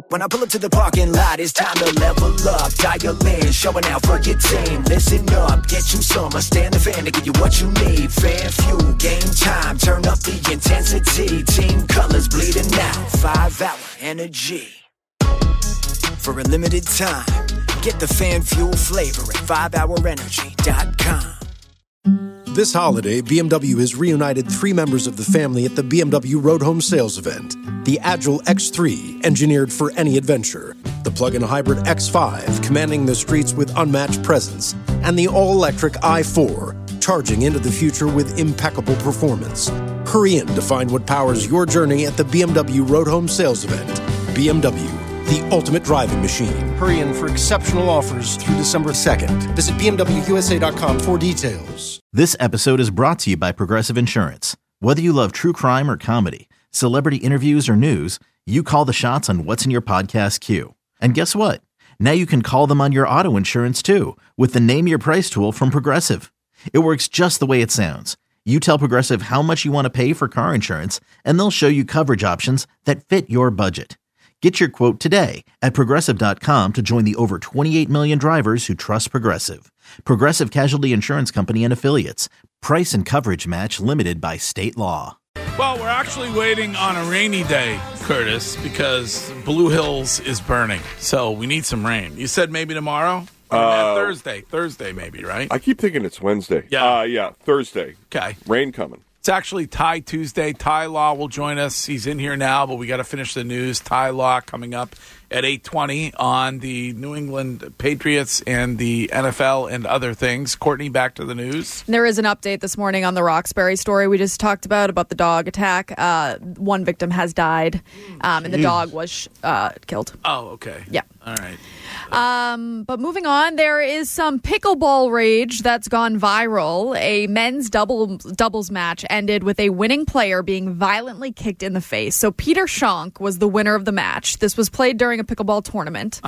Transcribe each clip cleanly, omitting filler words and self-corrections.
When I pull up to the parking lot, it's time to level up. Dial in, showing out for your team. Listen up, get you some. Stand the fan to give you what you need. Fan fuel, game time, turn up the intensity. Team colors bleeding out, 5-hour energy. For a limited time, get the fan fuel flavor at 5hourenergy.com. This holiday, BMW has reunited 3 members of the family at the BMW Road Home Sales event. The Agile X3, engineered for any adventure. The plug-in hybrid X5, commanding the streets with unmatched presence. And the all-electric i4, charging into the future with impeccable performance. Hurry in to find what powers your journey at the BMW Road Home Sales event. BMW, the ultimate driving machine. Hurry in for exceptional offers through December 2nd. Visit BMWUSA.com for details. This episode is brought to you by Progressive Insurance. Whether you love true crime or comedy, celebrity interviews or news, you call the shots on what's in your podcast queue. And guess what? Now you can call them on your auto insurance too with the Name Your Price tool from Progressive. It works just the way it sounds. You tell Progressive how much you want to pay for car insurance, and they'll show you coverage options that fit your budget. Get your quote today at Progressive.com to join the over 28 million drivers who trust Progressive. Progressive Casualty Insurance Company and Affiliates. Price and coverage match limited by state law. Well, we're actually waiting on a rainy day, Curtis, because Blue Hills is burning. So we need some rain. You said maybe tomorrow? Thursday maybe, right? I keep thinking it's Wednesday. Yeah. Thursday. Okay. Rain coming. It's actually Ty Tuesday. Ty Law will join us. He's in here now, but we got to finish the news. Ty Law coming up at 8:20 on the New England Patriots and the NFL and other things. Courtney, back to the news. There is an update this morning on the Roxbury story we just talked about the dog attack. One victim has died, and the dog was killed. Oh, okay. Yeah. All right. But moving on, there is some pickleball rage that's gone viral. A men's doubles match ended with a winning player being violently kicked in the face. So Peter Schonk was the winner of the match. This was played during a pickleball tournament.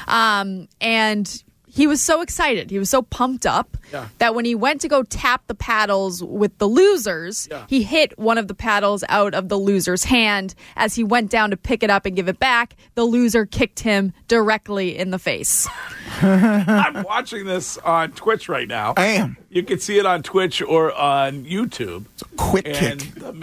And he was so excited. He was so pumped up that when he went to go tap the paddles with the losers, he hit one of the paddles out of the loser's hand. As he went down to pick it up and give it back, the loser kicked him directly in the face. I'm watching this on Twitch right now. I am. You can see it on Twitch or on YouTube. It's a quick and kick. The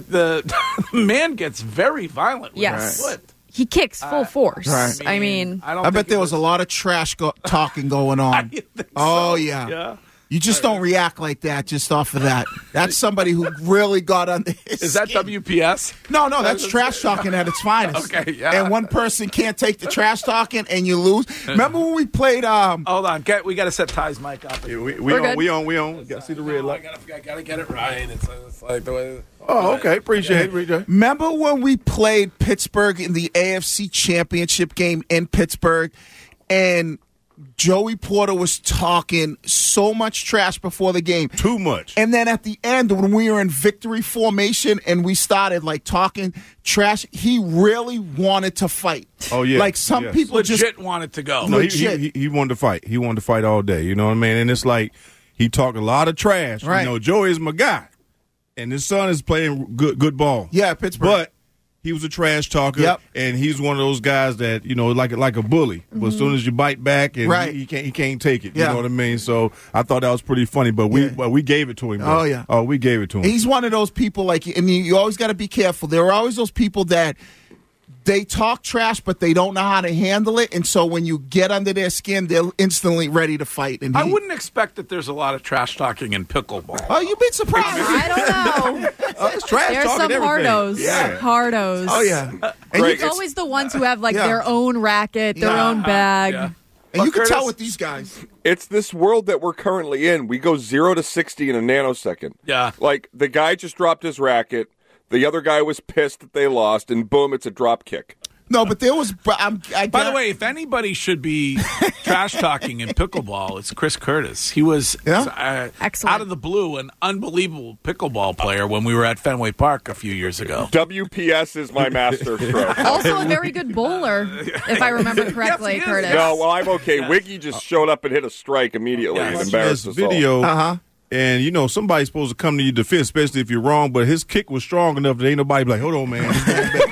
man gets very violent with his foot. He kicks full force. Right. I mean, I bet there was a lot of trash talking going on. Oh, yeah. You just don't react like that just off of that. That's somebody who really got under his Is that skin. WPS? No, that's trash talking at its finest. Okay, yeah. And one person can't take the trash talking and you lose. Remember when we played Hold on. We got to set Ty's mic up. Yeah, we on. Got to see the red light. I got to get it right. It's like the way... Oh, okay. Appreciate it. Remember when we played Pittsburgh in the AFC Championship game in Pittsburgh and Joey Porter was talking so much trash before the game. Too much. And then at the end, when we were in victory formation and we started talking trash, he really wanted to fight. Oh, yeah. Some people legit wanted to go. No, he wanted to fight. He wanted to fight all day. You know what I mean? And it's like he talked a lot of trash. Right. You know, Joey is my guy. And his son is playing good ball. Yeah, Pittsburgh. But he was a trash talker, and he's one of those guys that, like a bully. Mm-hmm. But as soon as you bite back, and he can't take it. You know what I mean? So I thought that was pretty funny. But we gave it to him. Oh, yeah. Oh, we gave it to him. He's one of those people, you always got to be careful. There are always those people that they talk trash, but they don't know how to handle it. And so when you get under their skin, they're instantly ready to fight. And I wouldn't expect that there's a lot of trash talking in pickleball. Oh, you've been surprised. I don't know. It's trash There's talking some everything. hardos. Yeah. Hardos. Oh, yeah. And it's always the ones who have their own racket, their own bag. Yeah. And you can Curtis, tell with these guys. It's this world that we're currently in. We go 0 to 60 in a nanosecond. Yeah. Like, the guy just dropped his racket. The other guy was pissed that they lost, and boom, it's a drop kick. No, but there was. By the way, if anybody should be trash talking in pickleball, it's Chris Curtis. He was excellent, out of the blue, an unbelievable pickleball player when we were at Fenway Park a few years ago. WPS is my master stroke. Also a very good bowler, if I remember correctly, yes, Curtis. No, well, I'm okay. Wiggy just showed up and hit a strike immediately and embarrassed us video. all. And, somebody's supposed to come to your defense, especially if you're wrong, but his kick was strong enough that ain't nobody like, hold on, man.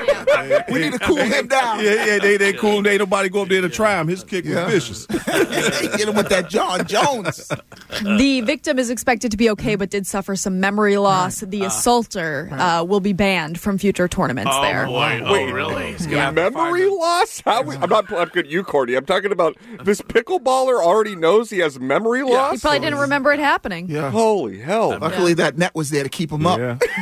We need to cool him down. Yeah, they cool him. Ain't nobody go up there to try him. His kick was vicious. Get him with that John Jones. The victim is expected to be okay, but did suffer some memory loss. The assaulter will be banned from future tournaments there. Boy. Wait, Really? memory loss? I'm not talking to you, Cordy. I'm talking about this pickleballer already knows he has memory loss? He probably didn't remember it happening. Yeah. Holy hell. Luckily, that net was there to keep him up.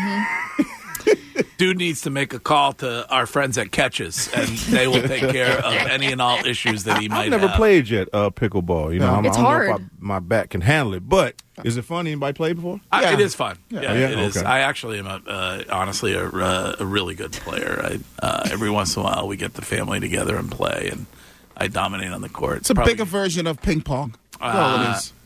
Dude needs to make a call to our friends at Catches, and they will take care of any and all issues that he might have. I've never played yet pickleball. You know, It's I don't hard. know if my back can handle it. But is it fun? Anybody played before? It is fun. Yeah, it is. Okay. I actually am honestly a really good player. Every once in a while, we get the family together and play, and I dominate on the court. It's a bigger version of ping pong. That's all it is.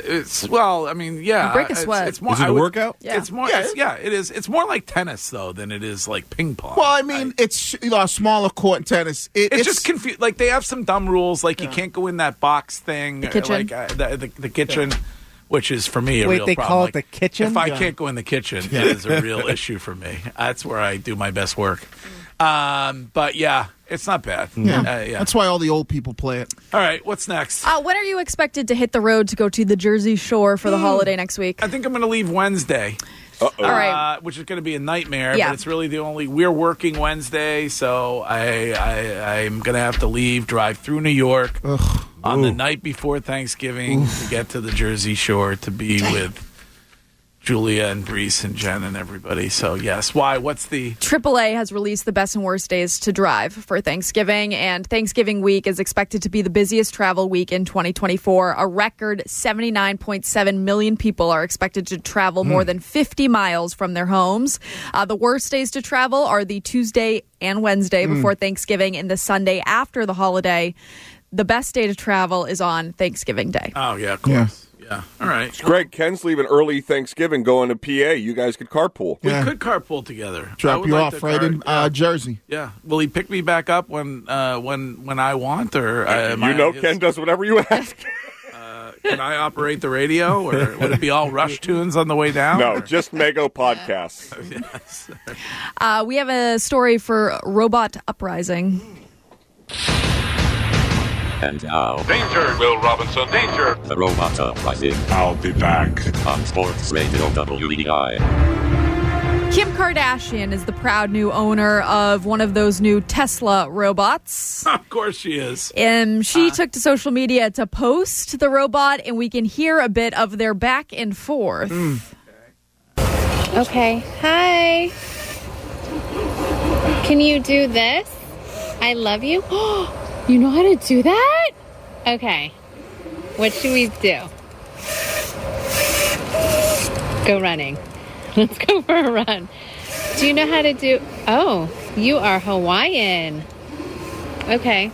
Break a sweat. It's more, Is it a workout? Yeah. It's more. It is. It's more like tennis though than it is like ping pong. Well, I mean, it's a smaller court in tennis. It's just confused. Like they have some dumb rules, like you can't go in that box thing, The kitchen. like the kitchen, which is for me a Wait, real they problem. call it Like, the kitchen? If I can't go in the kitchen, it is a real issue for me. That's where I do my best work. But yeah, it's not bad. That's why all the old people play it. All right, what's next? When are you expected to hit the road to go to the Jersey Shore for the holiday next week? I think I'm going to leave Wednesday. All right. Which is going to be a nightmare, Yeah. but it's really we're working Wednesday, so I'm going to have to leave, drive through New York on the night before Thanksgiving to get to the Jersey Shore to be with Julia and Brees and Jen and everybody. So, yes. Why? What's the... AAA has released the best and worst days to drive for Thanksgiving, and Thanksgiving week is expected to be the busiest travel week in 2024. A record 79.7 million people are expected to travel more than 50 miles from their homes. The worst days to travel are the Tuesday and Wednesday before Thanksgiving and the Sunday after the holiday. The best day to travel is on Thanksgiving Day. Oh, yeah, of course. Yeah. All right. Greg, Ken's leaving early Thanksgiving going to PA. You guys could carpool. We could carpool together. I Drop would you like off to right in Jersey. Yeah. Will he pick me back up when I want, or Ken does whatever you ask. Can I operate the radio, or would it be all Rush tunes on the way down? No, just Mego podcasts. Yes. We have a story for Robot Uprising. And now, danger, Will Robinson, danger. The Robot Uprising. I'll be back. On Sports Radio WEDI. Kim Kardashian is the proud new owner of one of those new Tesla robots. Of course she is. She took to social media to post the robot, and we can hear a bit of their back and forth. Okay. Hi. Can you do this? I love you. You know how to do that? Okay. What should we do? Go running. Let's go for a run. Do you know how to do... Oh, you are Hawaiian. Okay.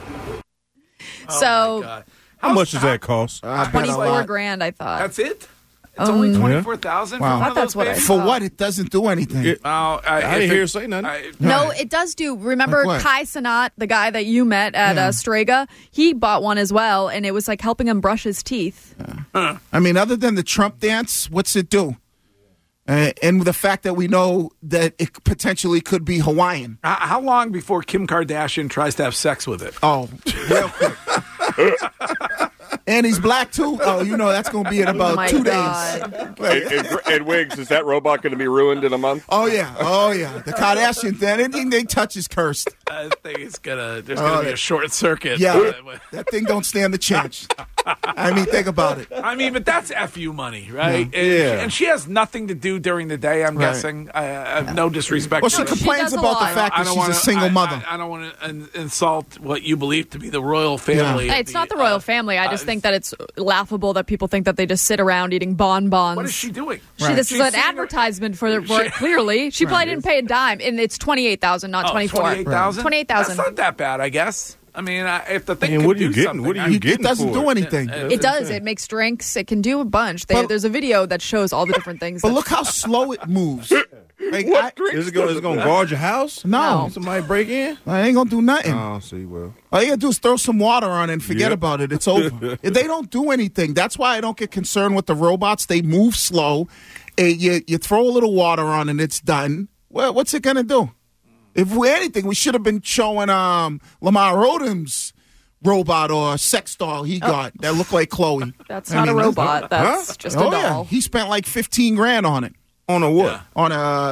So, how much does that cost? $24,000, I thought. That's it? It's only 24,000. Wow. For one of That's those what I babies? For what? It doesn't do anything. I didn't hear her say nothing. No, it does do. Remember Like what? Kai Cenat, the guy that you met at Strega? He bought one as well, and it was like helping him brush his teeth. I mean, other than the Trump dance, what's it do? And the fact that we know that it potentially could be Hawaiian. How long before Kim Kardashian tries to have sex with it? Oh, real quick. And he's black, too? Oh, you know that's going to be in about 2 days. And Wiggs, is that robot going to be ruined in a month? Oh, yeah. The Kardashian thing, anything they touch is cursed. I think there's going to be a short circuit. Yeah, that thing don't stand a chance. I mean, think about it. I mean, but that's FU money, right? Yeah. And she has nothing to do during the day, I'm guessing. I have no disrespect. Well, she complains about the fact that she's a single mother. I don't want to insult what you believe to be the royal family. Hey, it's not the royal family. I just think that it's laughable that people think that they just sit around eating bonbons. What is she doing? This is an advertisement for it, clearly. She probably didn't pay a dime, and it's $28,000, not $24,000. $28,000? $28,000. That's not that bad, I guess. I mean, if the thing what can are you do getting? something, What are you getting? It doesn't for do anything. It does. It makes drinks. It can do a bunch. There's a video that shows all the different things. But look how slow it moves. Like, Is it going to guard your house? No. Somebody break in? I ain't going to do nothing. Oh, see, well. All you got to do is throw some water on it and forget about it. It's over. They don't do anything. That's why I don't get concerned with the robots. They move slow. You throw a little water on and it's done. Well, what's it going to do? If we're anything, we should have been showing Lamar Odom's robot or sex doll he got that looked like Chloe. That's not a robot. That's just a doll. Yeah. He spent like $15,000 on it. On a what? Yeah. On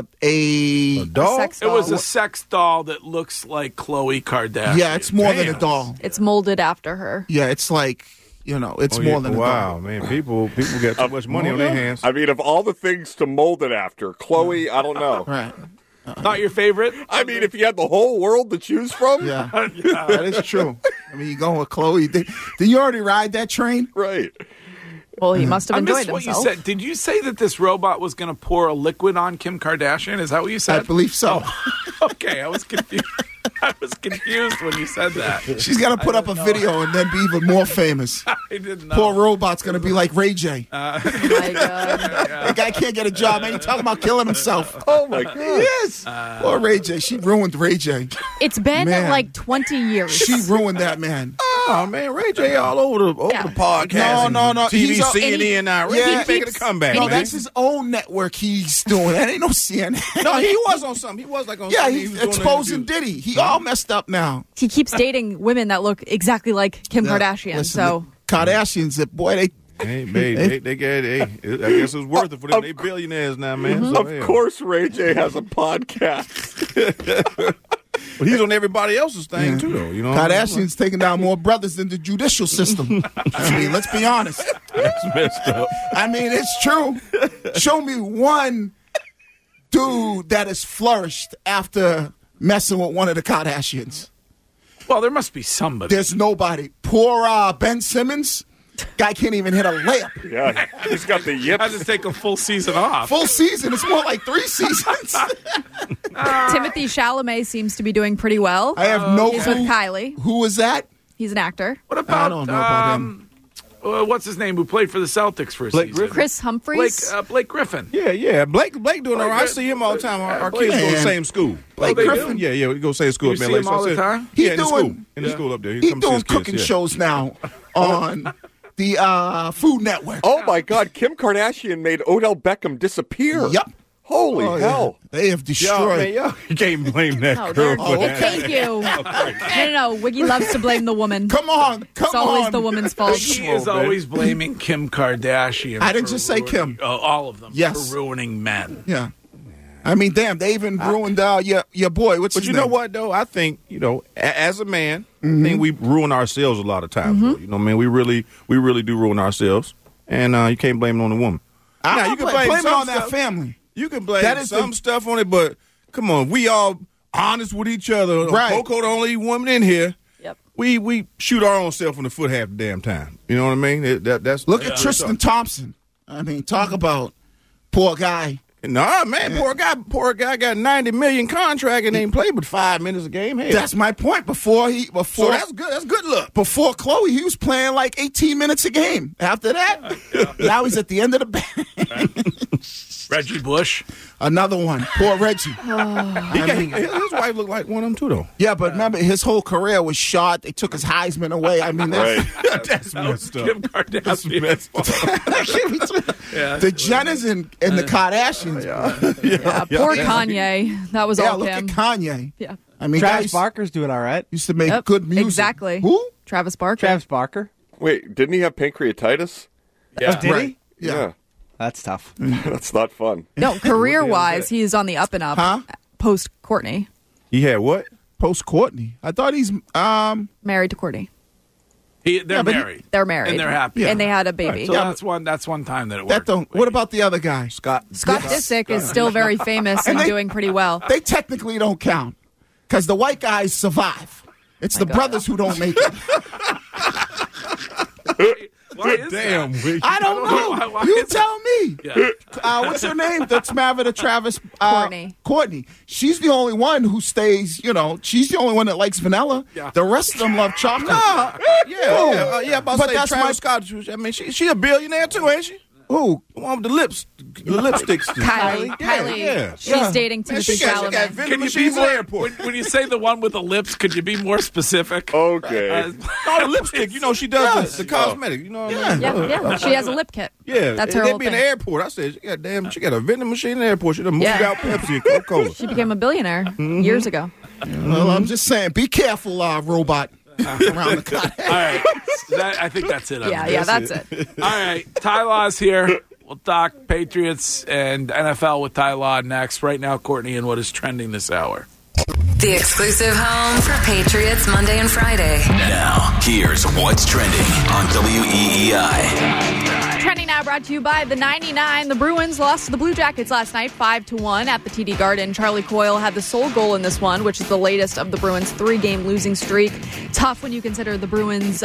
a doll? Sex doll. It was a sex doll that looks like Khloe Kardashian. Yeah, it's more than a doll. It's molded after her. Yeah, it's like, it's more than a doll. Wow, man. People got too much money on their hands. I mean, of all the things to mold it after, Chloe, I don't know. Right. Not your favorite? I mean, if you had the whole world to choose from. Yeah, that is true. I mean, you going with Chloe. Did you already ride that train? Right. Well, he must have I enjoyed missed what himself. you said. Did you say that this robot was going to pour a liquid on Kim Kardashian? Is that what you said? I believe so. Okay, I was confused. I was confused when you said that. She's got to put up a video and then be even more famous. I didn't know. Poor robot's going to be like Ray J. Oh my God. That guy can't get a job, man. He's talking about killing himself. Oh, my God. Yes. Poor Ray J. She ruined Ray J. It's been Man. like 20 years. She ruined that man. Oh, man, Ray J all over the podcast. No. TV, He's CNN now. Ray J making a comeback. No, man. that's his own network he's doing. That ain't no CNN. No, he was on something. He was like on Yeah, something. he's was doing exposing an interview. Diddy. He all messed up now. He keeps dating women that look exactly like Kim Kardashian. Listen, So the Kardashians, boy, they Hey, babe, I guess it's worth it for them. They billionaires now, man. So, Of course, Ray J has a podcast. But he's on everybody else's thing, too, though. You know, Kardashians taking down more brothers than the judicial system. I mean, let's be honest. That's messed up. I mean, it's true. Show me one dude that has flourished after messing with one of the Kardashians. Well, there must be somebody. There's nobody. Poor Ben Simmons. Guy can't even hit a layup. Yeah, he's got the yips. Had to take a full season off. Full season. It's more like 3 seasons. Timothy Chalamet seems to be doing pretty well. I have no He's clue. with Kylie. Who was that? He's an actor. What about? I don't know about him. What's his name? Who played for the Celtics for a Blake season? Griffin. Chris Humphries. Blake Griffin. Yeah. Blake doing all right. I see him all the time. Our kids go to the same school. Blake they Griffin. Yeah, we go to the same school You at see LA. him all the time? Yeah, in the doing- school. In the school up there. He's comes to doing his kids, cooking yeah. shows now on the Food Network. Oh, my God. Kim Kardashian made Odell Beckham disappear. Yep. Holy hell. Yeah. They have destroyed. You can't blame that Oh, girl they're- for that. Thank you. No. Wiggy loves to blame the woman. Come on. It's always the woman's fault. He is always blaming Kim Kardashian. I didn't for just say ruining- Kim. all of them. Yes. For ruining men. Yeah. I mean, damn, they even ruined your boy. What's But his you name? know what, though? I think, as a man, I think we ruin ourselves a lot of times. Though. You know what I mean? We really do ruin ourselves. And you can't blame it on the woman. I Now, you can blame blame it some on that stuff. family. You can blame That is some the- stuff on it, but come on, we all honest with each other. Right. Coco, the only woman in here. Yep. We shoot our own self in the foot half the damn time. You know what I mean? That's Look at Tristan Thompson. I mean, talk about poor guy. Nah, man, poor guy got $90 million contract and ain't played but 5 minutes a game. Hey, That's my point. Before so that's good. That's good luck. before Chloe, he was playing like 18 minutes a game. After that, now he's at the end of the bench. Reggie Bush. Another one. Poor Reggie. His wife looked like one of them too, though. Yeah, but remember, his whole career was shot. They took his Heisman away. I mean, That's messed up. Kim Kardashian. the Jenners and the Kardashians. Poor Kanye. That was all Look him. at Kanye. Yeah. I mean, Travis guys Barker's doing all right. used to make Yep, good music. exactly. Who? Travis Barker. Travis Barker. Wait, didn't he have pancreatitis? Yeah. Did Right. he? Yeah. That's tough. That's not fun. No, career-wise, he's on the up and up. Huh? Post Courtney. He had what? Post Courtney. I thought he's Married to Courtney. They're but he- married. They're married. And they're happy. And they had a baby. So that's one time that it that worked. don't. What about the other guy? Scott Disick is still very famous and they- doing pretty well. They technically don't count because the white guys survive. It's the brothers who don't make it. Why is Damn, that? Wiggy. I don't know. Why You is that? tell me. Yeah. What's her name? That's married to Travis. Courtney. Courtney. She's the only one who stays. She's the only one that likes vanilla. Yeah. The rest of them love chocolate. Yeah. About But to say that's Travis my- Scott. I mean, she a billionaire too, ain't she? Who? The one with the lips, the lipsticks. Kylie. Yeah. She's dating Timothy She got Chalamet. vending machines in the airport. When you say the one with the lips, could you be more specific? Okay. No, the lipstick. You know, she does the cosmetic. You know what I mean? Yeah. She has a lip kit. Yeah. That's her They whole be in the thing. airport. I said, she got a vending machine in the airport. She done moved out Pepsi and Coca-Cola. She became a billionaire years ago. Well, I'm just saying, be careful, robot. Around the clock. All right. I think that's it. That's it. All right. Ty Law's here. We'll talk Patriots and NFL with Ty Law next. Right now, Courtney, and what is trending this hour. The exclusive home for Patriots Monday and Friday. Now, here's what's trending on WEEI. Trending now brought to you by the 99. The Bruins lost to the Blue Jackets last night 5-1 at the TD Garden. Charlie Coyle had the sole goal in this one, which is the latest of the Bruins' 3-game losing streak. Tough when you consider the Bruins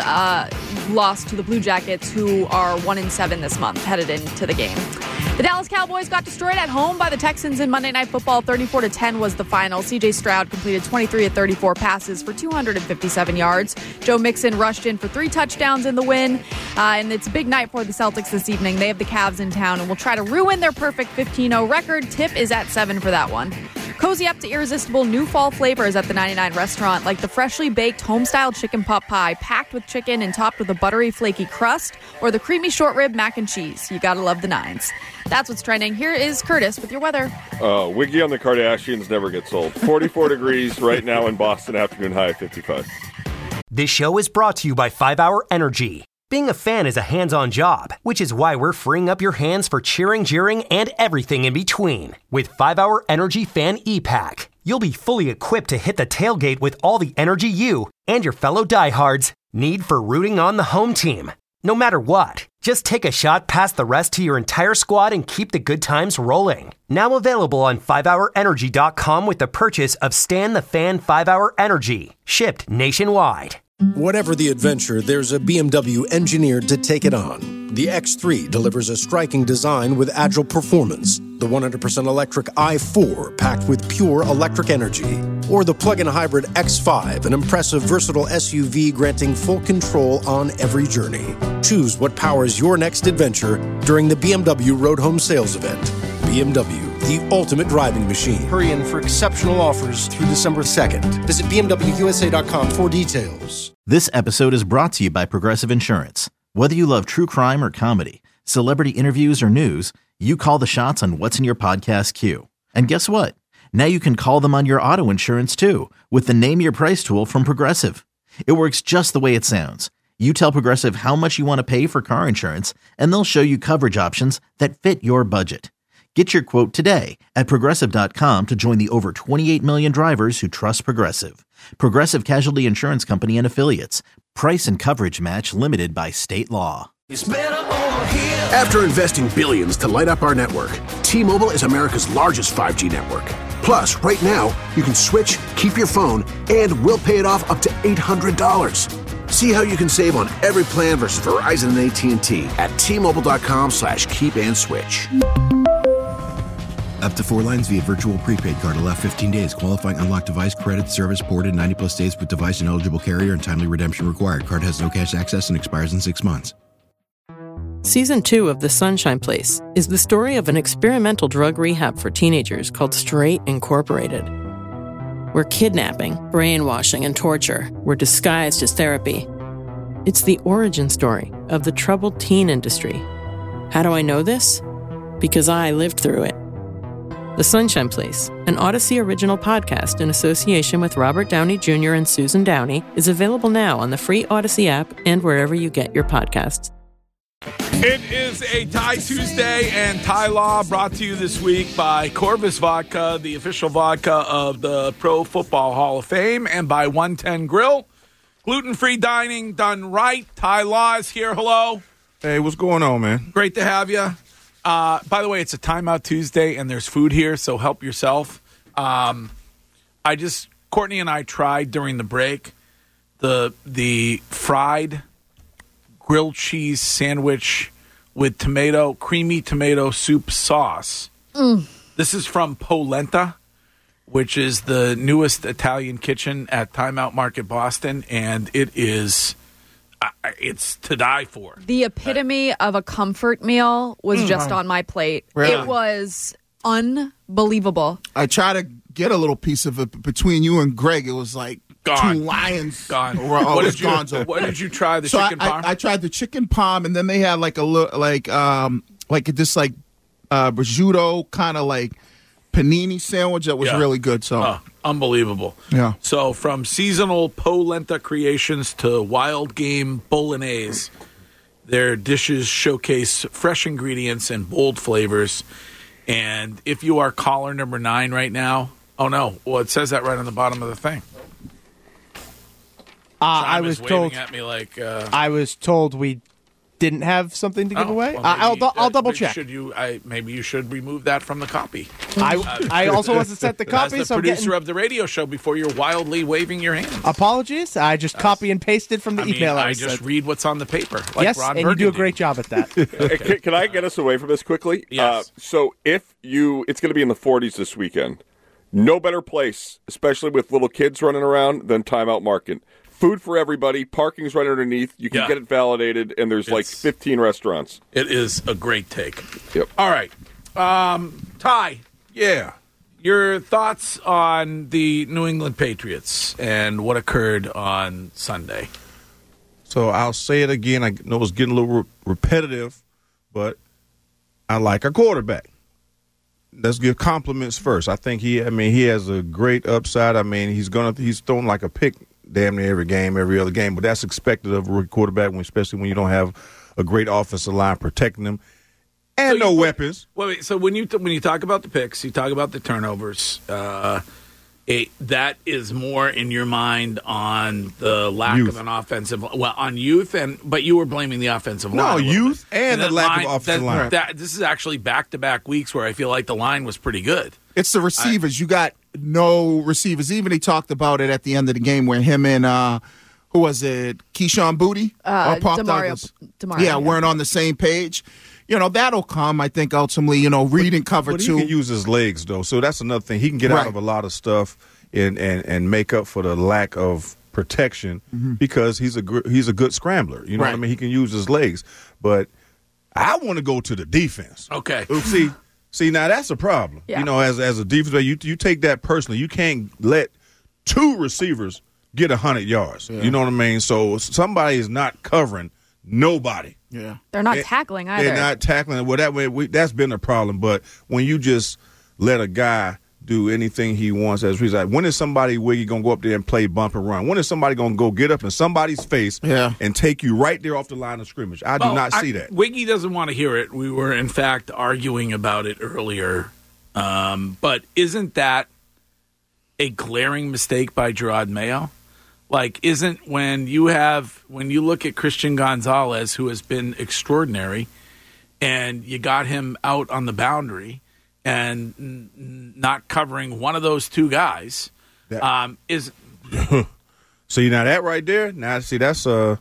lost to the Blue Jackets, who are 1-7 this month, headed into the game. The Dallas Cowboys got destroyed at home by the Texans in Monday Night Football. 34-10 was the final. C.J. Stroud completed 23 of 34 passes for 257 yards. Joe Mixon rushed in for 3 touchdowns in the win. And it's a big night for the Celtics this evening. They have the Cavs in town and will try to ruin their perfect 15-0 record. Tip is at 7 for that one. Cozy up to irresistible new fall flavors at the 99 restaurant, like the freshly baked home-style chicken pot pie packed with chicken and topped with a buttery, flaky crust, or the creamy short rib mac and cheese. You gotta love the 9s. That's what's trending. Here is Curtis with your weather. Wiggy on the Kardashians never gets old. 44 degrees right now in Boston, afternoon high of 55. This show is brought to you by 5-Hour Energy. Being a fan is a hands-on job, which is why we're freeing up your hands for cheering, jeering, and everything in between. With 5-Hour Energy Fan E-Pack, you'll be fully equipped to hit the tailgate with all the energy you and your fellow diehards need for rooting on the home team. No matter what, just take a shot past the rest to your entire squad and keep the good times rolling. Now available on 5hourenergy.com with the purchase of Stan the Fan 5-Hour Energy, shipped nationwide. Whatever the adventure, there's a BMW engineered to take it on. The X3 delivers a striking design with agile performance. The 100% electric i4 packed with pure electric energy. Or the plug-in hybrid X5, an impressive, versatile SUV granting full control on every journey. Choose what powers your next adventure during the BMW Road Home Sales Event. BMW, the ultimate driving machine. Hurry in for exceptional offers through December 2nd. Visit BMWUSA.com for details. This episode is brought to you by Progressive Insurance. Whether you love true crime or comedy, celebrity interviews or news, you call the shots on what's in your podcast queue. And guess what? Now you can call them on your auto insurance too with the Name Your Price tool from Progressive. It works just the way it sounds. You tell Progressive how much you want to pay for car insurance, and they'll show you coverage options that fit your budget. Get your quote today at Progressive.com to join the over 28 million drivers who trust Progressive. Progressive Casualty Insurance Company and Affiliates. Price and coverage match limited by state law. After investing billions to light up our network, T-Mobile is America's largest 5G network. Plus, right now, you can switch, keep your phone, and we'll pay it off up to $800. See how you can save on every plan versus Verizon and AT&T at T-Mobile.com/keep-and-switch. Up to 4 lines via virtual prepaid card. Allow 15 days. Qualifying unlocked device credit service ported 90+ days with device and eligible carrier and timely redemption required. Card has no cash access and expires in 6 months. Season 2 of The Sunshine Place is the story of an experimental drug rehab for teenagers called Straight Incorporated, where kidnapping, brainwashing, and torture were disguised as therapy. It's the origin story of the troubled teen industry. How do I know this? Because I lived through it. The Sunshine Place, an Odyssey original podcast in association with Robert Downey Jr. and Susan Downey, is available now on the free Odyssey app and wherever you get your podcasts. It is a Ty Tuesday, and Ty Law brought to you this week by Corvus Vodka, the official vodka of the Pro Football Hall of Fame, and by 110 Grill. Gluten-free dining done right. Ty Law is here. Hello. Hey, what's going on, man? Great to have you. By the way, it's a Timeout Tuesday, and there's food here, so help yourself. Courtney and I tried during the break the fried grilled cheese sandwich with creamy tomato soup sauce. This is from Polenta, which is the newest Italian kitchen at Timeout Market Boston, and it is it's to die for. The epitome of a comfort meal was just on my plate. Really? It was unbelievable. I tried to get a little piece of it between you and Greg. It was like gone. 2 lions. Gone. What did you try? The chicken parm? I tried the chicken parm, and then they had like a little prosciutto kind of like panini sandwich that was really good. So unbelievable. Yeah. So from seasonal polenta creations to wild game bolognese, their dishes showcase fresh ingredients and bold flavors. And if you are caller number 9 right now, it says that right on the bottom of the thing. I was told. At me like, I was told we didn't have something to give away. I'll double check. Maybe you should remove that from the copy. I also wasn't set the copy. As the producer of the radio show, before you're wildly waving your hands. Apologies. I just copy and pasted from the email. I just read what's on the paper. Like yes, Ron and Burgundy. you do a great job at that. Can I get us away from this quickly? Yes. So it's going to be in the 40s this weekend. No better place, especially with little kids running around, than Timeout Market. Food for everybody. Parking's right underneath. You can get it validated, and there's like 15 restaurants. It is a great take. Yep. All right. Ty. Yeah. Your thoughts on the New England Patriots and what occurred on Sunday? So I'll say it again. I know it's getting a little repetitive, but I like our quarterback. Let's give compliments first. I think he has a great upside. I mean, he's thrown like a pick damn near every game, every other game, but that's expected of a rookie quarterback, especially when you don't have a great offensive line protecting him and weapons. Wait. So when you talk about the picks, you talk about the turnovers. That is more in your mind on the lack of an offensive, on youth, but you were blaming the offensive line. No, youth and the lack of offensive line. This is actually back-to-back weeks where I feel like the line was pretty good. It's the receivers. You got no receivers. Even he talked about it at the end of the game where him and who was it? Keyshawn Booty or Paul Douglas? Demario. Weren't on the same page. That'll come, I think, ultimately, read and cover but too. He can use his legs, though, so that's another thing. He can get out of a lot of stuff and make up for the lack of protection because he's a good scrambler. You know what I mean? He can use his legs. But I want to go to the defense. Okay. See, now that's a problem. Yeah. As a defense player, you take that personally. You can't let 2 receivers get 100 yards. Yeah. You know what I mean? So somebody is not covering nobody. Yeah. They're not tackling either. They're not tackling. Well, that way that's been a problem. But when you just let a guy do anything he wants, as he's like, when is somebody Wiggy gonna go up there and play bump and run? When is somebody gonna go get up in somebody's face and take you right there off the line of scrimmage? I do not see that. Wiggy doesn't want to hear it. We were in fact arguing about it earlier. But isn't that a glaring mistake by Gerard Mayo? Like, when you look at Christian Gonzalez, who has been extraordinary, and you got him out on the boundary and not covering one of those 2 guys, is see, now that right there. Now see, that's you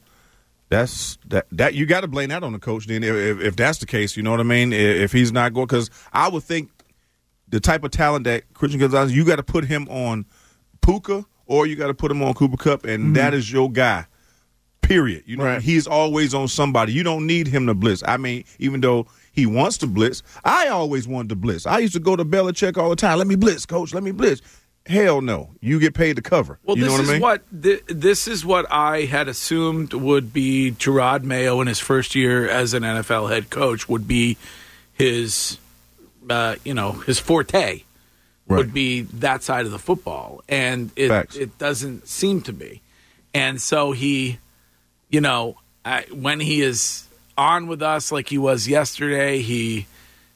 got to blame that on the coach. Then if that's the case, you know what I mean. If he's not going, because I would think the type of talent that Christian Gonzalez, you got to put him on Puka. Or you got to put him on Cooper Kupp, and that is your guy, period. He's always on somebody. You don't need him to blitz. I mean, even though he wants to blitz, I always wanted to blitz. I used to go to Belichick all the time. Let me blitz, coach. Let me blitz. Hell no. You get paid to cover. Well, you know what I mean? This is what I had assumed would be Gerard Mayo in his first year as an NFL head coach would be his forte. Would be that side of the football, and it doesn't seem to be. And so he, when he is on with us like he was yesterday, he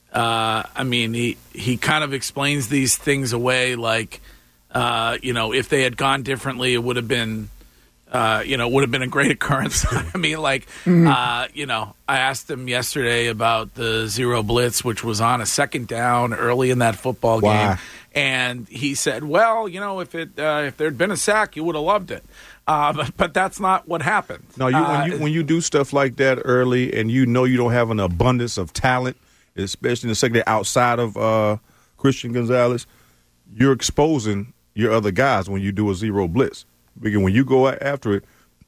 kind of explains these things away like, if they had gone differently, it would have been, a great occurrence. I mean, I asked him yesterday about the zero blitz, which was on a second down early in that football game. And he said, well, if there'd been a sack, you would have loved it. But that's not what happened. No, when you do stuff like that early and you don't have an abundance of talent, especially in the secondary outside of Christian Gonzalez, you're exposing your other guys when you do a zero blitz. Because when you go after it,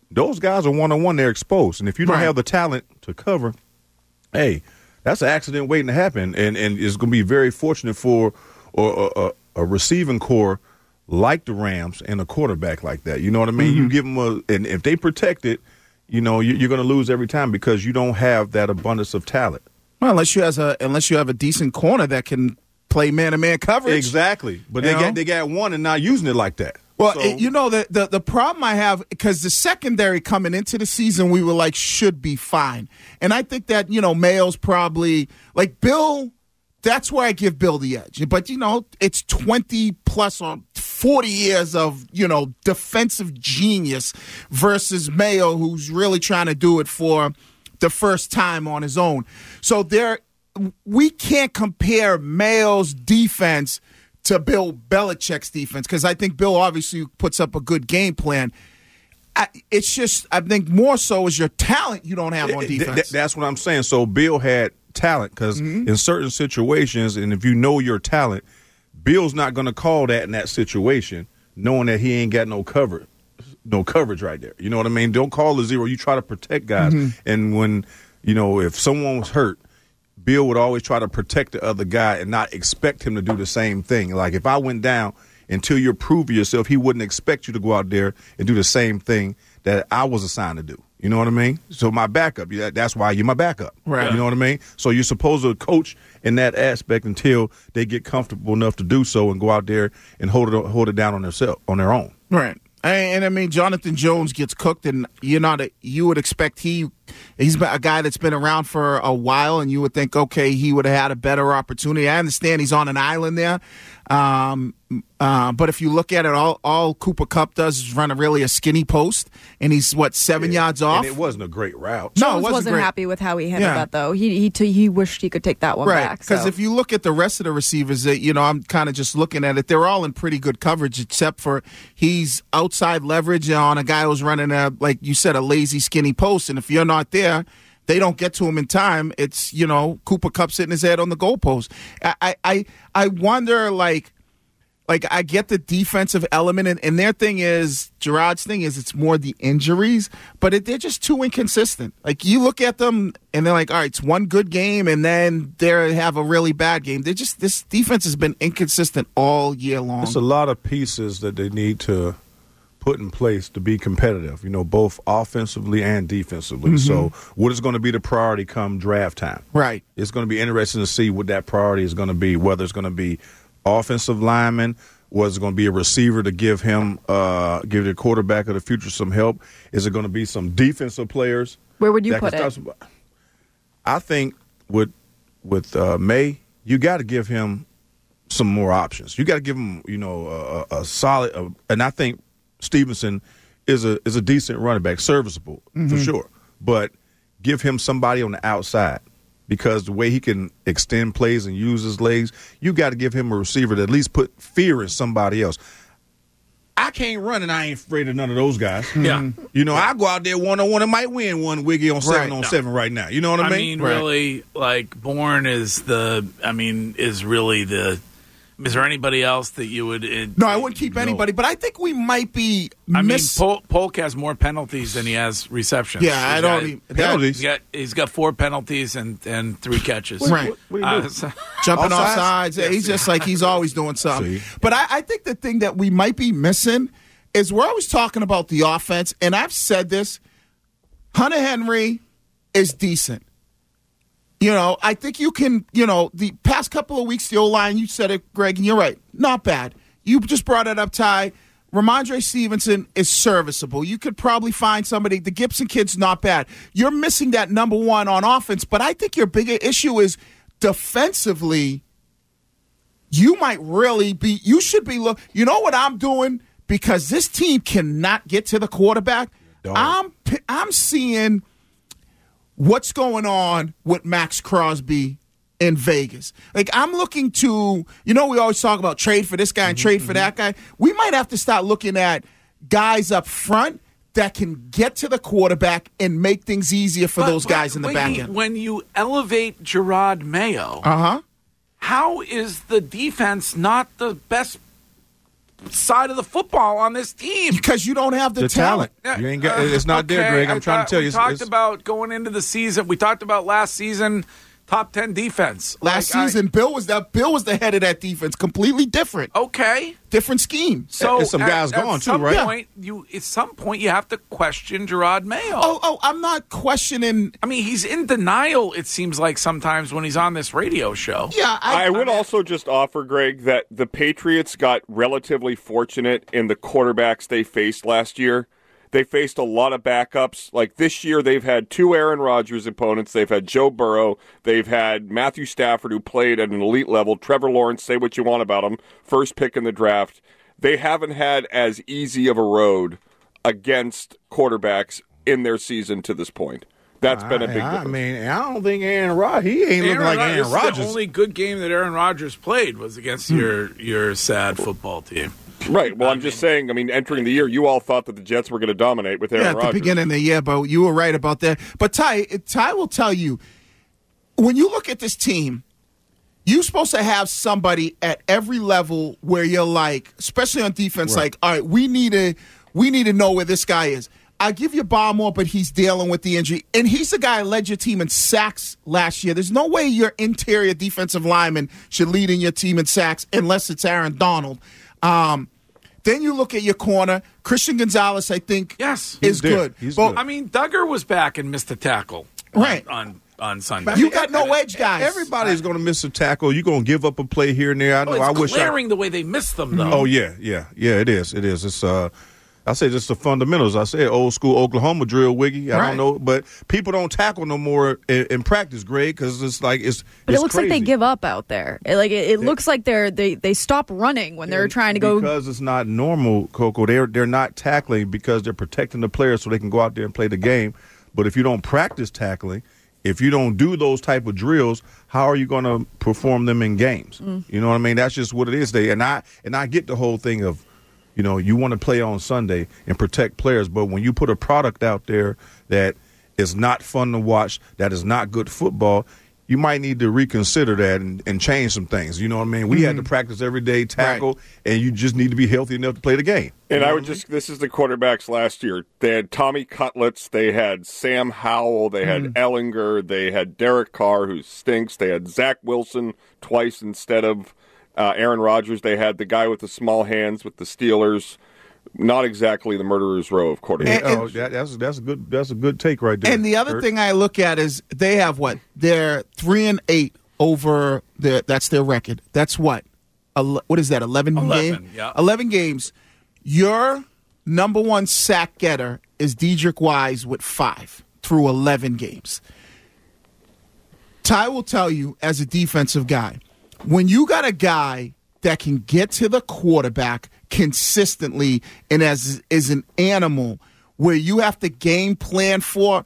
those guys are one-on-one. They're exposed. And if you don't have the talent to cover, hey, that's an accident waiting to happen. And it's going to be very fortunate for a receiving core like the Rams and a quarterback like that. You know what I mean? You give them and if they protect it, you're going to lose every time because you don't have that abundance of talent. Well, unless you have a decent corner that can play man-to-man coverage. Exactly. But they got one and not using it like that. Well, the problem I have, because the secondary coming into the season, we were like, should be fine. And I think that, Mayo's probably, like Bill, that's where I give Bill the edge. But, it's 20 plus or 40 years of, defensive genius versus Mayo, who's really trying to do it for the first time on his own. So we can't compare Mayo's defense to Bill Belichick's defense because I think Bill obviously puts up a good game plan. It's just, I think more so is your talent you don't have on defense. That's what I'm saying. So Bill had talent because in certain situations, and if you know your talent, Bill's not going to call that in that situation knowing that he ain't got no coverage right there. You know what I mean? Don't call the zero. You try to protect guys. And when, if someone was hurt, Bill would always try to protect the other guy and not expect him to do the same thing. Like if I went down until you're proving yourself, he wouldn't expect you to go out there and do the same thing that I was assigned to do. You know what I mean? So my backup, that's why you're my backup. Right. You know what I mean? So you're supposed to coach in that aspect until they get comfortable enough to do so and go out there and hold it down on their own. Right. And I mean, Jonathan Jones gets cooked, and you would expect he's a guy that's been around for a while, and you would think, okay, he would have had a better opportunity. I understand he's on an island there, but if you look at it, all Cooper Kupp does is run a skinny post, and he's 7 yards off. And it wasn't a great route. No, Jones wasn't happy with how he handled that, though. He wished he could take that one back. Because if you look at the rest of the receivers, I'm kind of just looking at it. They're all in pretty good coverage, except for he's outside leverage on a guy who's running like you said, a lazy skinny post, and if you're not there, they don't get to him in time. It's Cooper Kupp sitting his head on the goalpost. I wonder like I get the defensive element, and their thing is Gerard's thing is it's more the injuries, but they're just too inconsistent. Like you look at them and they're like, all right, it's one good game, and then they have a really bad game. This defense has been inconsistent all year long. There's a lot of pieces that they need to put in place to be competitive, both offensively and defensively. So what is going to be the priority come draft time? Right. It's going to be interesting to see what that priority is going to be, whether it's going to be offensive lineman, was it going to be a receiver to give the quarterback of the future some help? Is it going to be some defensive players? Where would you put it? I think with May, you got to give him some more options. You got to give him, a solid, and I think Stevenson is a decent running back, serviceable for sure. But give him somebody on the outside because the way he can extend plays and use his legs, you got to give him a receiver to at least put fear in somebody else. I can't run, and I ain't afraid of none of those guys. Yeah. I go out there one-on-one and might win one wiggy on 7-on-7 right now. You know what I mean? Really, Bourne is really the. Is there anybody else that you would? No, I wouldn't keep anybody, but I think we might be. Polk has more penalties than he has receptions. Yeah, I don't. Penalties. He's got 4 penalties and 3 catches. Right, jumping off sides. He's just like he's always doing something. But I think the thing that we might be missing is we're always talking about the offense, and I've said this. Hunter Henry is decent. I think you can, the past couple of weeks, the O-line, you said it, Greg, and you're right. Not bad. You just brought it up, Ty. Ramondre Stevenson is serviceable. You could probably find somebody. The Gibson kid's not bad. You're missing that number one on offense, but I think your bigger issue is defensively, you might really be, you should be, you know what I'm doing? Because this team cannot get to the quarterback. I'm seeing what's going on with Max Crosby in Vegas. Like, I'm looking to, we always talk about trade for this guy and trade for that guy. We might have to start looking at guys up front that can get to the quarterback and make things easier for those guys in the back end. When you elevate Gerard Mayo, how is the defense not the best side of the football on this team because you don't have the talent. You ain't got, it's not there, Greg. I'm trying to tell you. We talked about going into the season. We talked about last season. Top 10 defense. Last season, Bill was the head of that defense. Completely different. Okay. Different scheme. So and some guys gone too, right? At some point, you have to question Gerard Mayo. Oh, I'm not questioning. I mean, he's in denial, it seems like, sometimes when he's on this radio show. Yeah. I would also just offer, Greg, that the Patriots got relatively fortunate in the quarterbacks they faced last year. They faced a lot of backups. Like this year, they've had 2 Aaron Rodgers opponents. They've had Joe Burrow. They've had Matthew Stafford, who played at an elite level. Trevor Lawrence, say what you want about him, first pick in the draft. They haven't had as easy of a road against quarterbacks in their season to this point. That's been a big difference. I mean, I don't think Aaron Rodgers, he ain't looking like Aaron Rodgers. The only good game that Aaron Rodgers played was against your sad football team. Right. Well, I'm just saying, I mean, entering the year, you all thought that the Jets were going to dominate with Aaron Rodgers. At the beginning of the year, but you were right about that. But Ty will tell you, when you look at this team, you're supposed to have somebody at every level where you're like, especially on defense, like, all right, we need to know where this guy is. I give you Barmore, but he's dealing with the injury. And he's the guy who led your team in sacks last year. There's no way your interior defensive lineman should lead in your team in sacks unless it's Aaron Donald. Then you look at your corner. Christian Gonzalez, I think, is good. He's good. I mean, Duggar was back and missed a tackle on Sunday. You got no edge guys. Everybody's going to miss a tackle. You're going to give up a play here and there. I know. It's glaring the way they missed them, though. Oh, yeah. It is. It's I say just the fundamentals. I say old school Oklahoma drill, Wiggy. I don't know, but people don't tackle no more in practice, Greg, because it's like it's. But it looks crazy. like they give up out there. It looks like they stop running when they're trying to go. Because it's not normal, Coco. They're not tackling because they're protecting the players so they can go out there and play the game. But if you don't practice tackling, if you don't do those type of drills, how are you going to perform them in games? You know what I mean? That's just what it is. And I get the whole thing of. You know, you want to play on Sunday and protect players, but when you put a product out there that is not fun to watch, that is not good football, you might need to reconsider that and change some things. You know what I mean? We had to practice every day, tackle, and you just need to be healthy enough to play the game. And I would this is the quarterbacks last year. They had Tommy Cutlets, they had Sam Howell, they had Ellinger, they had Derek Carr, who stinks, they had Zach Wilson twice instead of Aaron Rodgers. They had the guy with the small hands with the Steelers. Not exactly the murderer's row of quarterbacks. That's a good take right there. And the other thing I look at is they have what? They're 3-8 over that's their record. That's what? What is that? 11 games? Yeah. 11 games. Your number one sack getter is Dedrick Wise with 5 through 11 games. Ty will tell you as a defensive guy, when you got a guy that can get to the quarterback consistently and is an animal where you have to game plan for,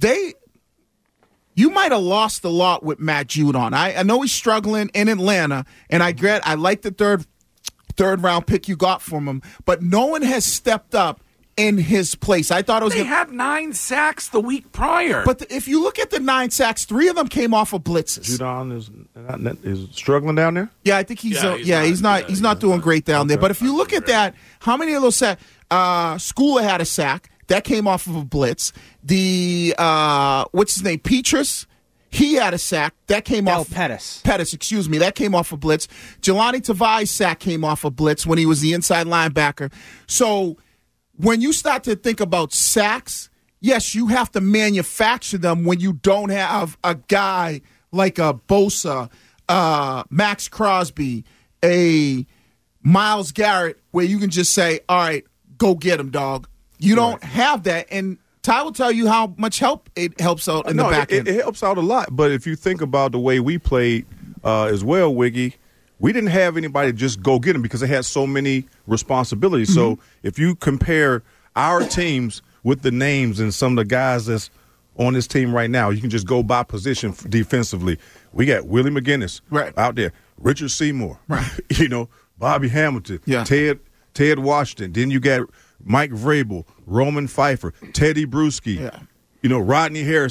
you might have lost a lot with Matt Judon. I know he's struggling in Atlanta, and I like the third round pick you got from him, but no one has stepped up in his place. I thought it was. They had 9 sacks the week prior. But if you look at the 9 sacks, 3 of them came off of blitzes. Judon is struggling down there. Yeah, I think he's not doing great down there. But if you look at that, how many of those sacks? Schooler had a sack that came off of a blitz. The what's his name? Petrus. He had a sack that came off. Pettis, excuse me, that came off a blitz. Jelani Tavai's sack came off a blitz when he was the inside linebacker. So. When you start to think about sacks, yes, you have to manufacture them when you don't have a guy like a Bosa, Max Crosby, a Myles Garrett, where you can just say, all right, go get him, dog. You don't have that. And Ty will tell you how much help it helps out in the back end. It helps out a lot. But if you think about the way we played as well, Wiggy, we didn't have anybody just go get them because they had so many responsibilities. So if you compare our teams with the names and some of the guys that's on this team right now, you can just go by position defensively. We got Willie McGinnis out there, Richard Seymour, Bobby Hamilton, Ted Washington. Then you got Mike Vrabel, Roman Pfeiffer, Teddy Bruschi, Rodney Harrison,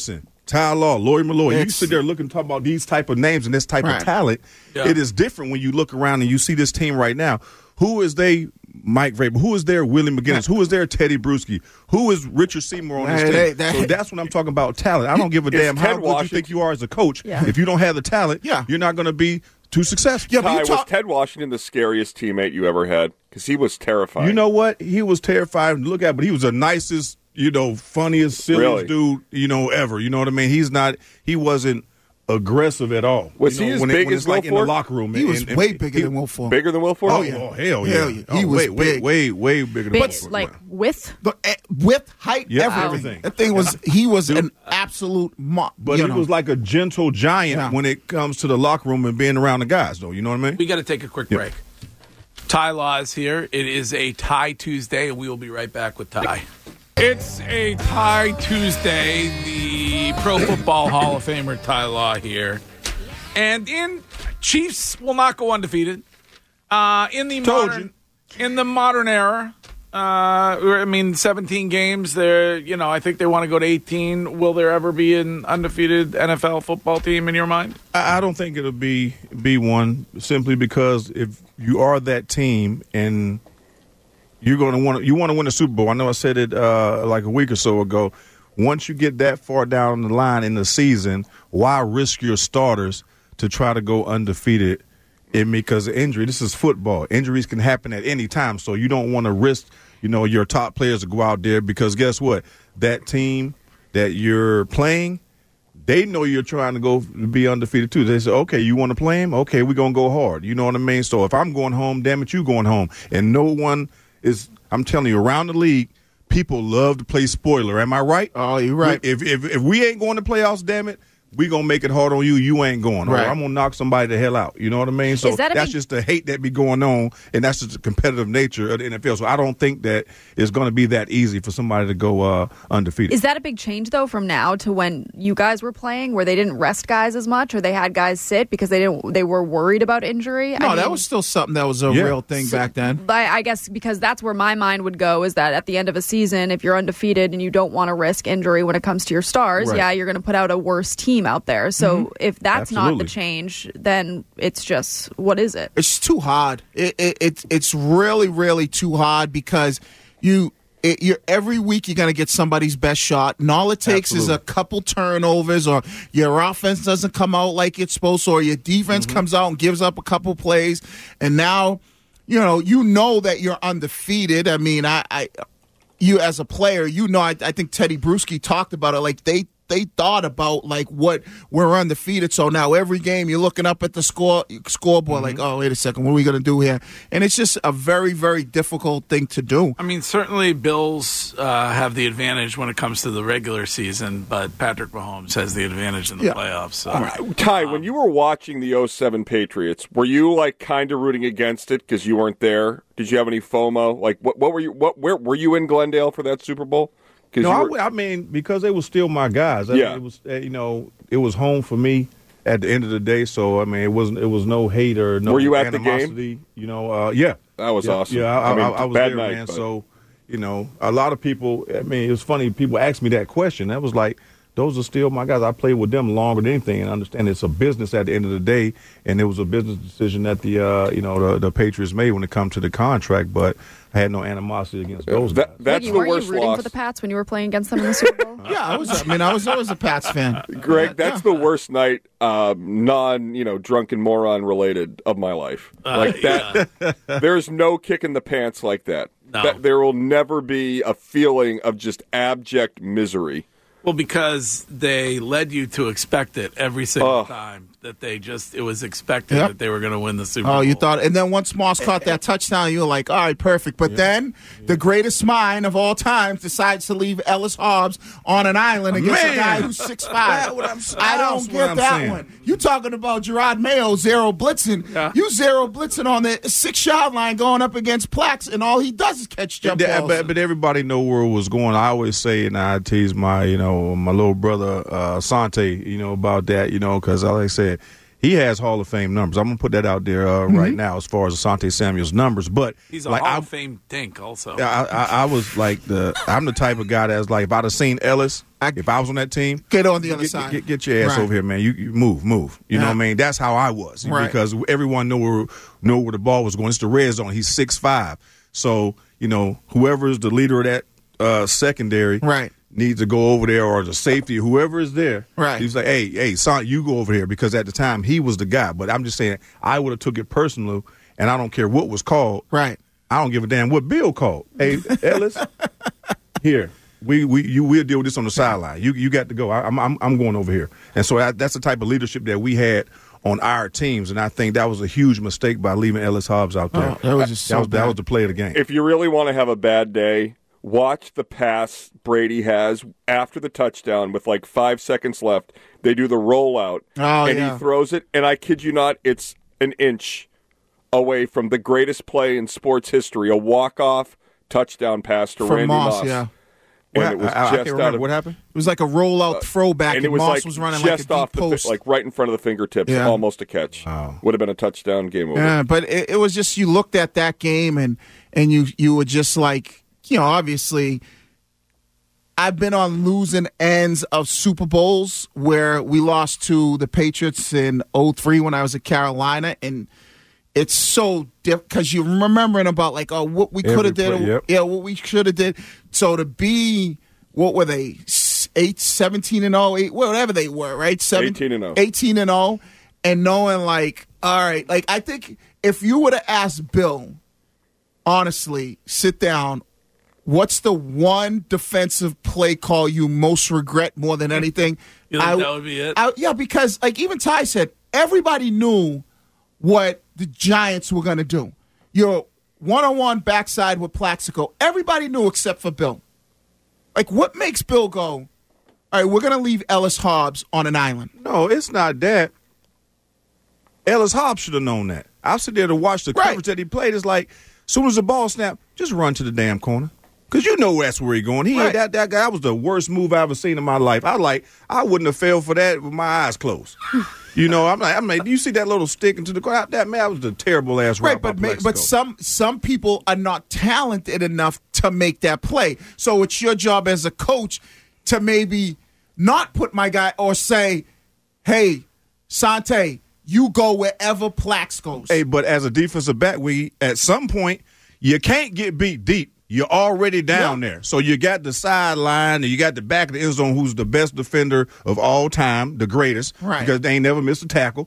Ty Law, Lori Malloy. You sit there looking, talk about these type of names and this type of talent. Yeah. It is different when you look around and you see this team right now. Who is they? Mike Vrabel. Who is there? Willie McGinnis. Who is there? Teddy Bruschi. Who is Richard Seymour on this team? So that's when I'm talking about talent. I don't give a damn how good you think you are as a coach. Yeah. If you don't have the talent, you're not going to be too successful. Yeah, Ty, was Ted Washington the scariest teammate you ever had? Because he was terrifying. You know what? He was terrifying to look at, but he was the nicest, funniest, silliest dude, ever. You know what I mean? He wasn't aggressive at all. Was he as big as Will Ford? In the locker room. He was way bigger than Will Ford. Bigger than Will Ford? Oh, yeah. Oh, hell yeah. He was big. Way bigger than Will Ford. Like width? Width, height, everything. That thing was, he was an absolute But he was like a gentle giant when it comes to the locker room and being around the guys, though. You know what I mean? We got to take a quick break. Ty Law is here. It is a Ty Tuesday, and we will be right back with Ty. It's a Ty Tuesday. The Pro Football Hall of Famer Ty Law here. And Chiefs will not go undefeated. In the modern era, 17 games. I think they want to go to 18. Will there ever be an undefeated NFL football team in your mind? I don't think it'll be one, simply because if you are that team and you're going to want to win the Super Bowl. I know I said it like a week or so ago. Once you get that far down the line in the season, why risk your starters to try to go undefeated? Because of injury. This is football. Injuries can happen at any time, so you don't want to risk, your top players to go out there, because guess what? That team that you're playing, they know you're trying to go be undefeated too. They say, okay, you want to play him? Okay, we're going to go hard. You know what I mean? So if I'm going home, damn it, you going home. And no one is, I'm telling you, around the league, people love to play spoiler. Am I right? Oh, you're right. If we ain't going to playoffs, damn it, we going to make it hard on you. You ain't going. Right. Or I'm going to knock somebody the hell out. You know what I mean? So that's just the hate that be going on, and that's just the competitive nature of the NFL. So I don't think that it's going to be that easy for somebody to go undefeated. Is that a big change, though, from now to when you guys were playing, where they didn't rest guys as much, or they had guys sit because they were worried about injury? No, that was still something that was a real thing back then. I guess because that's where my mind would go, is that at the end of a season, if you're undefeated and you don't want to risk injury when it comes to your stars, you're going to put out a worse team out there. So if that's not the change, then it's just, what is it? It's too hard. It's really, really too hard, because you're every week you're going to get somebody's best shot, and all it takes is a couple turnovers, or your offense doesn't come out like it's supposed to, or your defense comes out and gives up a couple plays, and now you know that you're undefeated. I mean, you as a player, I think Teddy Bruschi talked about it, like they thought about like what we're undefeated. So now every game you're looking up at the scoreboard like, oh, wait a second, what are we going to do here? And it's just a very, very difficult thing to do. I mean, certainly Bills have the advantage when it comes to the regular season, but Patrick Mahomes has the advantage in the playoffs. So. Ty, when you were watching the 07 Patriots, were you like kind of rooting against it because you weren't there? Did you have any FOMO? Like, what were you? Where were you in Glendale for that Super Bowl? No, I mean, because they were still my guys. I mean, it was home for me at the end of the day. So I mean, it was no hate or no. Were you at animosity, the game? That was awesome. Yeah, I was there, night, man. But. So a lot of people. I mean, it was funny. People asked me that question. That was like, those are still my guys. I played with them longer than anything, and I understand it's a business at the end of the day, and it was a business decision that the Patriots made when it comes to the contract, but I had no animosity against those guys. That's the worst loss. Were you rooting for the Pats when you were playing against them in the Super Bowl? Yeah, I was always a Pats fan. Greg, that's the worst night, drunken moron related of my life. Like that. Yeah. There's no kick in the pants like that. No. There will never be a feeling of just abject misery. Well, because they led you to expect it every single time. That it was expected that they were going to win the Super Bowl. Oh, you thought, and then once Moss caught that touchdown, you were like, all right, perfect. But then the greatest mind of all time decides to leave Ellis Hobbs on an island against a guy who's 6'5". I don't get that one. You talking about Gerard Mayo zero blitzing. Yeah. You zero blitzing on the 6-yard line going up against Plax, and all he does is catch jump balls. But everybody know where it was going. I always say, and I tease my little brother, Sante, about that, because like I said, he has Hall of Fame numbers. I'm going to put that out there right now as far as Asante Samuel's numbers. But he's a Hall of Fame dink also. I was like I'm the type of guy that's like, if I'd have seen Ellis, if I was on that team, get on the other side. Get your ass over here, man. You move. You know what I mean? That's how I was. Right. Because everyone know where the ball was going. It's the red zone. He's 6'5". So, whoever is the leader of that secondary needs to go over there, or the safety, whoever is there. Right. He's like, hey, son, you go over here, because at the time he was the guy. But I'm just saying, I would have took it personal, and I don't care what was called. Right. I don't give a damn what Bill called. Hey, Ellis, here. We'll deal with this on the sideline. You got to go. I'm going over here. And so that's the type of leadership that we had on our teams, and I think that was a huge mistake by leaving Ellis Hobbs out there. That was the play of the game. If you really want to have a bad day, watch the pass Brady has after the touchdown with like 5 seconds left. They do the rollout, he throws it, and I kid you not, it's an inch away from the greatest play in sports history, a walk-off touchdown pass to Randy Moss. Yeah. And it was just out of what happened? It was like a rollout throwback, and Moss was running just like a off deep post, like right in front of the fingertips, almost a catch. Wow. Would have been a touchdown, game over. Yeah, but it was just, you looked at that game and you were just like, obviously, I've been on losing ends of Super Bowls where we lost to the Patriots in 2003 when I was at Carolina, and it's so different because you're remembering about like, what we could have did, what we should have did. So to be, what were they, 17-0, whatever they were, right? 18-0. 18-0, and knowing like, all right, like I think if you would have asked Bill, honestly, sit down, what's the one defensive play call you most regret more than anything? You think that would be it? Yeah, because like even Ty said, everybody knew what the Giants were going to do. Your one-on-one backside with Plaxico, everybody knew except for Bill. Like, what makes Bill go, all right, we're going to leave Ellis Hobbs on an island? No, it's not that. Ellis Hobbs should have known that. I sit there to watch the coverage that he played. It's like, as soon as the ball snapped, just run to the damn corner. Because you know that's where he's going. That guy, that was the worst move I ever seen in my life. I wouldn't have failed for that with my eyes closed. I'm like, do you see that little stick into the crowd? That was the terrible ass route. Right, but some people are not talented enough to make that play. So it's your job as a coach to maybe not put my guy, or say, hey, Sante, you go wherever Plax goes. Hey, but as a defensive back, at some point, you can't get beat deep. You're already down there. So you got the sideline and you got the back of the end zone, who's the best defender of all time, the greatest, because they ain't never missed a tackle.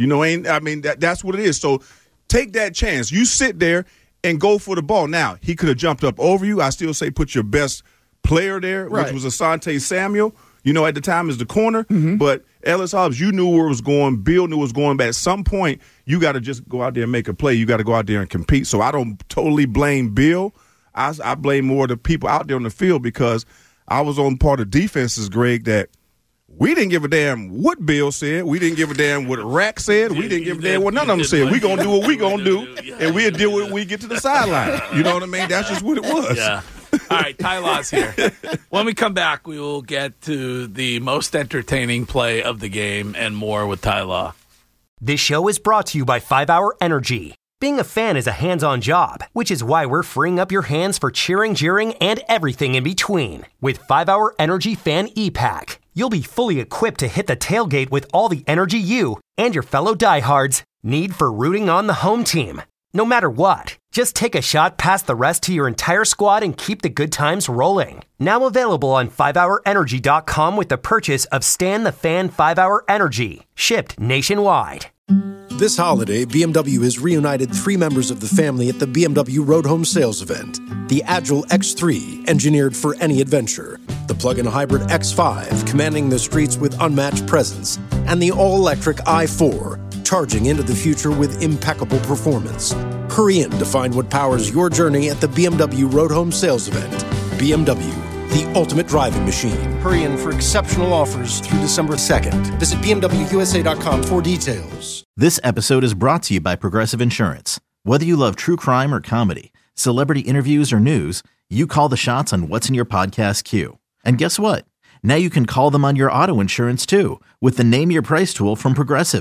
That's what it is. So take that chance. You sit there and go for the ball. Now, he could have jumped up over you. I still say put your best player there, which was Asante Samuel, at the time is the corner. Mm-hmm. But Ellis Hobbs, you knew where it was going. Bill knew it was going. But at some point, you got to just go out there and make a play. You got to go out there and compete. So I don't totally blame Bill. I blame more the people out there on the field, because I was on part of defenses, Greg, that we didn't give a damn what Bill said. We didn't give a damn what Rack said. We didn't give a damn what none of them said. We going to do what we going to do, and we'll deal with it when we get to the sideline. You know what I mean? That's just what it was. Yeah. All right, Ty Law's here. When we come back, we will get to the most entertaining play of the game and more with Ty Law. This show is brought to you by 5 Hour Energy. Being a fan is a hands-on job, which is why we're freeing up your hands for cheering, jeering, and everything in between. With 5 Hour Energy Fan E-Pack, you'll be fully equipped to hit the tailgate with all the energy you and your fellow diehards need for rooting on the home team. No matter what, just take a shot past the rest to your entire squad and keep the good times rolling. Now available on 5hourenergy.com with the purchase of Stan the Fan 5 Hour Energy, shipped nationwide. This holiday, BMW has reunited 3 members of the family at the BMW Road Home Sales Event. The Agile X3, engineered for any adventure. The plug-in hybrid X5, commanding the streets with unmatched presence. And the all-electric i4, charging into the future with impeccable performance. Hurry in to find what powers your journey at the BMW Road Home Sales Event. BMW, the ultimate driving machine. Hurry in for exceptional offers through December 2nd. Visit BMWUSA.com for details. This episode is brought to you by Progressive Insurance. Whether you love true crime or comedy, celebrity interviews or news, you call the shots on what's in your podcast queue. And guess what? Now you can call them on your auto insurance too, with the Name Your Price tool from Progressive.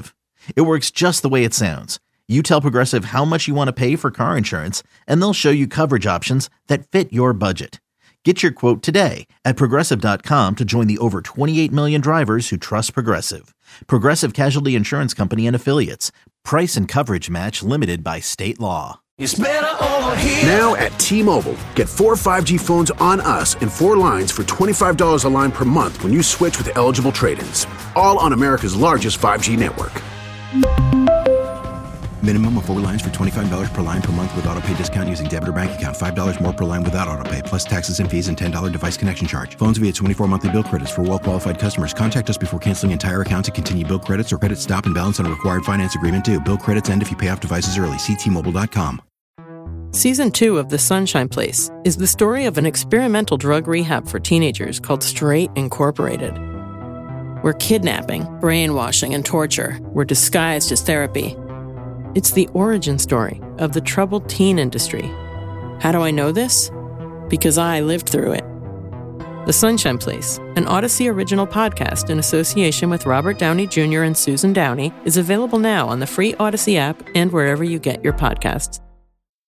It works just the way it sounds. You tell Progressive how much you want to pay for car insurance, and they'll show you coverage options that fit your budget. Get your quote today at Progressive.com to join the over 28 million drivers who trust Progressive. Progressive Casualty Insurance Company and Affiliates. Price and coverage match limited by state law. It's better over here. Now at T-Mobile, get 4 5G phones on us and 4 lines for $25 a line per month when you switch with eligible trade-ins. All on America's largest 5G network. Minimum of 4 lines for $25 per line per month with autopay discount using debit or bank account. $5 more per line without autopay, plus taxes and fees and $10 device connection charge. Phones via 24 monthly bill credits for well-qualified customers. Contact us before canceling entire account to continue bill credits or credit stop and balance on a required finance agreement due. Bill credits end if you pay off devices early. See T-Mobile.com. Season 2 of The Sunshine Place is the story of an experimental drug rehab for teenagers called Straight Incorporated, where kidnapping, brainwashing, and torture were disguised as therapy. It's the origin story of the troubled teen industry. How do I know this? Because I lived through it. The Sunshine Place, an Odyssey original podcast in association with Robert Downey Jr. and Susan Downey, is available now on the free Odyssey app and wherever you get your podcasts.